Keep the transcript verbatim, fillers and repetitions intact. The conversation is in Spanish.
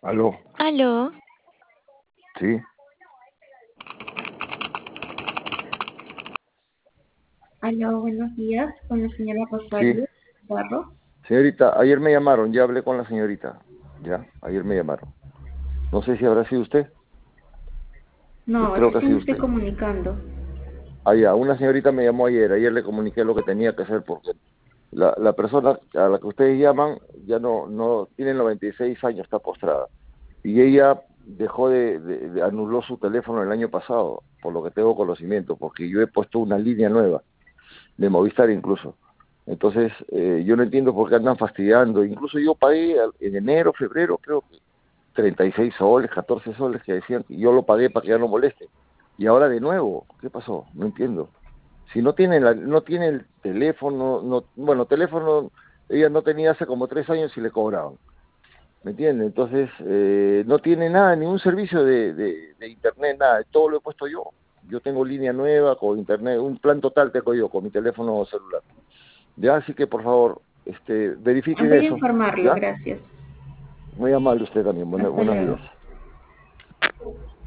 Aló, Aló, sí, Aló, buenos días, con la señora sí. Rosario Barro. Señorita, ayer me llamaron, ya hablé con la señorita. Ya, ayer me llamaron. No sé si habrá sido usted. Yo No, creo que ha recién me sido estoy usted. comunicando. Ah, ya, una señorita me llamó ayer. Ayer le comuniqué lo que tenía que hacer porque la, la persona a la que ustedes llaman ya no, no tiene noventa y seis años, está postrada. Y ella dejó de, de- de- anuló su teléfono el año pasado, por lo que tengo conocimiento, porque yo he puesto una línea nueva, de Movistar incluso. Entonces, eh, yo no entiendo por qué andan fastidiando. Incluso yo pagué al- en enero, febrero, creo que treinta y seis soles, catorce soles que decían que yo lo pagué para que ya no moleste. Y ahora de nuevo, ¿qué pasó? No entiendo. Si no tiene, la, no tiene el teléfono, no, bueno, teléfono, ella no tenía hace como tres años y le cobraban. ¿Me entiende? Entonces, eh, no tiene nada, ningún servicio de, de, de internet, nada. Todo lo he puesto yo. Yo tengo línea nueva con internet, un plan total tengo yo con mi teléfono celular. Ya, así que por favor, este, verifiquen Voy a eso, informarlo, ¿ya? gracias. Muy amable usted también, buena- Hasta buenos luego. días.